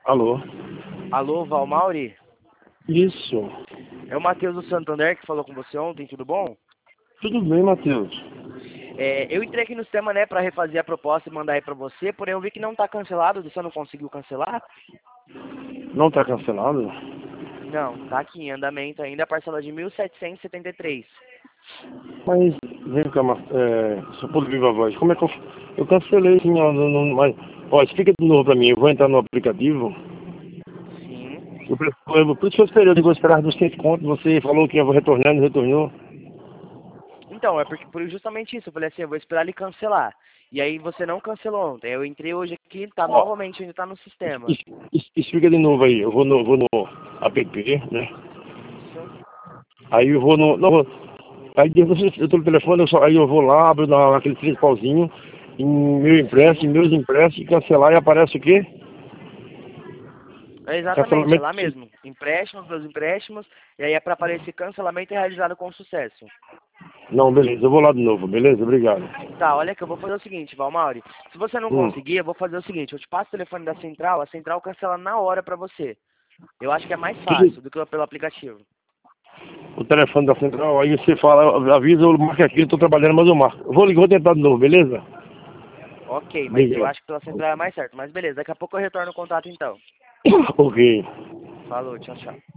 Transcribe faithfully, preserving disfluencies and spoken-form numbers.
Alô? Alô, Valmauri? Isso. É o Matheus do Santander que falou com você ontem, tudo bom? Tudo bem, Matheus? É, eu entrei aqui no sistema, né, pra refazer a proposta e mandar aí pra você, porém eu vi que não tá cancelado, você não conseguiu cancelar? Não está cancelado? Não, tá aqui em andamento ainda a parcela de mil setecentos e setenta e três. Mas, vem cá, Mar- é, só por viva voz, como é que eu... Eu cancelei, sim, ó, não, não, mas... Ó, explica de novo pra mim, eu vou entrar no aplicativo. Sim. Eu, pre- eu, por isso que eu esperei, eu digo, eu esperava duzentos contos, você falou que ia retornar, não retornou. Então, é porque por justamente isso, eu falei assim, eu vou esperar ele cancelar. E aí você não cancelou ontem, eu entrei hoje aqui, tá Ó, novamente, ainda tá no sistema. es- es- explica de novo aí, eu vou no, vou no app, né? Isso. Aí eu vou no... Não, vou- aí depois eu tô no telefone, eu só, aí eu vou lá, abro na, naquele principalzinho, em meu empréstimo, em Sim. meus empréstimos, cancelar e aparece o quê? É exatamente, é Cancelamento. lá mesmo. Empréstimos, meus empréstimos, e aí é pra aparecer cancelamento realizado com sucesso. Não, beleza, eu vou lá de novo, beleza? Obrigado. Tá, olha que eu vou fazer o seguinte, Valmauri. Se você não Hum. conseguir, eu vou fazer o seguinte, eu te passo o telefone da central, a central cancela na hora pra você. Eu acho que é mais Tudo, fácil do que pelo aplicativo. o telefone da central, aí você fala, avisa, eu marco aqui, eu tô trabalhando, mas eu marco. Eu vou ligar, vou tentar de novo, beleza? Ok, mas eu Obrigado. acho que pela central é mais certo. Mas beleza, daqui a pouco eu retorno o contato então. Ok. Falou, tchau, tchau.